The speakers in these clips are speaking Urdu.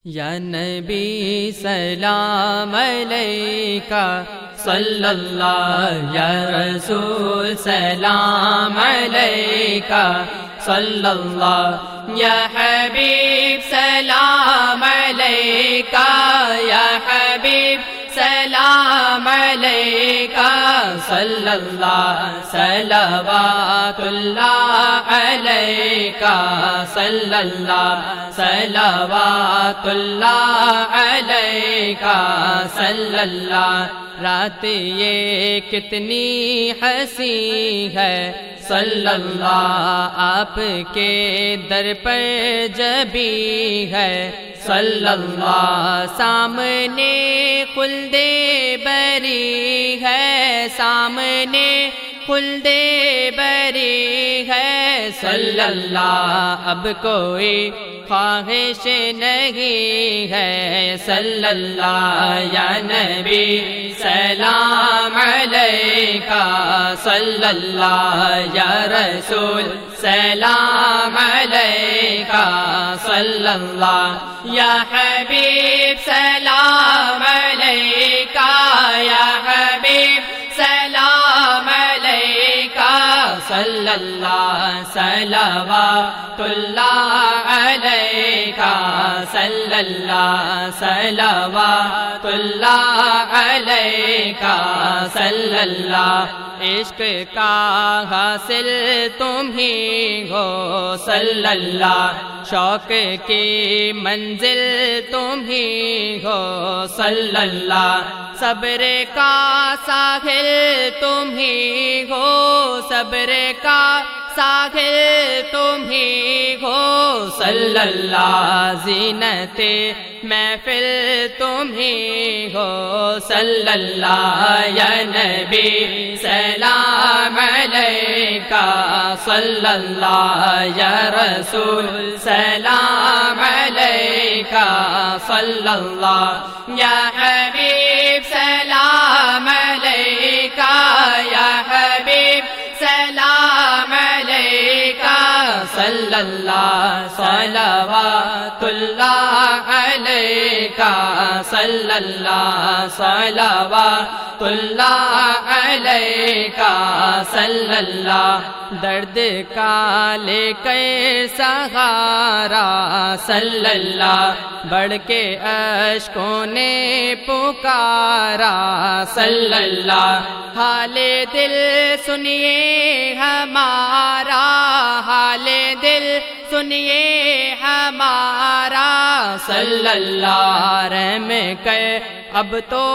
یا نبی سلام علیکہ صلی اللہ، یا رسول سلام علیکہ صلی اللہ، یا حبیب سلام علیکہ، یا حبیب سلام علیکہ صلی اللہ، صلوات اللہ علیکہ صلی اللہ، صلوات اللہ علیکہ صلی اللہ۔ رات یہ کتنی حسین ہے صلی اللہ، آپ کے در پر جبی ہے صلی اللہ۔ سامنے خلد بری ہے، سامنے خلد بری ہے صلی اللہ، اب کوئی خواہش نہیں ہے صلی اللہ۔ یا نبی سلام علیکہ صلی اللہ، یا رسول سلام علیکہ صلی اللہ، یا حبیب سلام علیکہ، یا حبیب سلام علیکہ صلی اللہ، صلوات اللہ علیکہ صلی اللہ، صلوات اللہ علیکہ صلی اللہ۔ عشق کا حاصل تم ہی ہو صلی اللہ، شوق کی منزل تم ہی ہو صلی اللہ، صبر کا ساحل تم ہی ہو، صبر کا ساحل تم ہی ہو صلی اللہ، زینت محفل تم ہی ہو صلی اللہ۔ یا نبی سلام علیکہ صلی اللہ، یا رسول سلام علیکہ صلی اللہ، یا حبیب سلام علیکہ، یا حبیب سلام علیکہ صلی اللہ، صلوات اللہ علیکہ صلی اللہ، صلوات اللہ علیکہ صلی اللہ۔ درد کا لے کر سہارا صلی اللہ، بڑھ کے اشکوں نے پکارا صلی اللہ، حال دل سنیے ہمارا، حال دل سنیے ہمارا صلی اللہ، رحم کر اب تو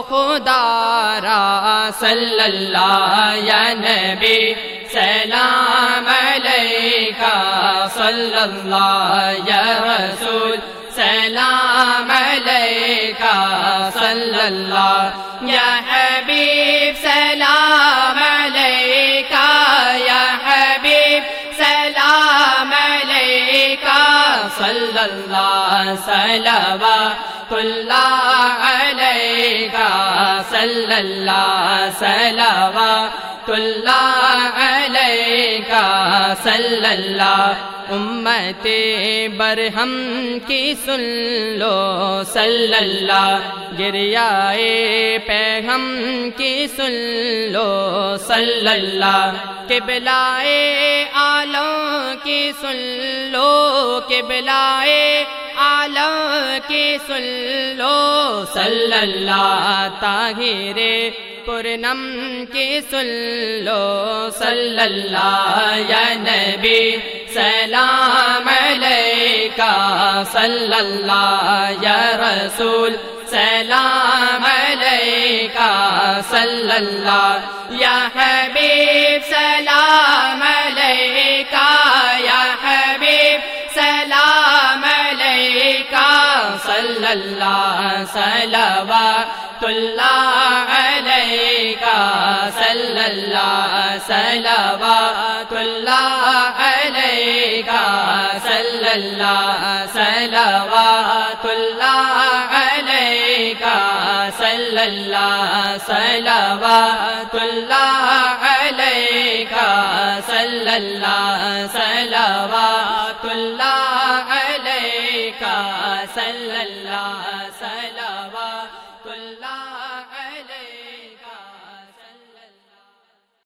خدا را صلی اللہ۔ یا نبی سلام علیکہ صلی اللہ، یا رسول سلام علیکہ صلی اللہ، یا حبیب سلام علیکہ، یا حبیب سلام علیکہ صلی اللہ، صلوات اللہ علیکہ صلی اللہ، صلوات اللہ علیکہ صلی اللہ۔ امت برہم کی سن لو صلی اللہ، گریائے پیغم کی سن لو صلی اللہ، قبلائے عالم کی سن لو، قبلائے عالم کی سن لو صلی اللہ، طاہر پورنم کی سن لو صلی اللہ۔ یا نبی سلام علیکہ صلی اللہ، یا رسول سلام علیکہ صلی اللہ، یا حبیب سلام علیکہ، یا حبیب سلام علیکہ صلی اللہ، صلوات اللہ علیکہ صلی اللہ، صلوات اللہ علیکہ صلی اللہ، صلوات اللہ علیکہ صلی اللہ، صلوات اللہ علیکہ صلی اللہ، صلوات اللہ علیکہ صلی اللہ صلوات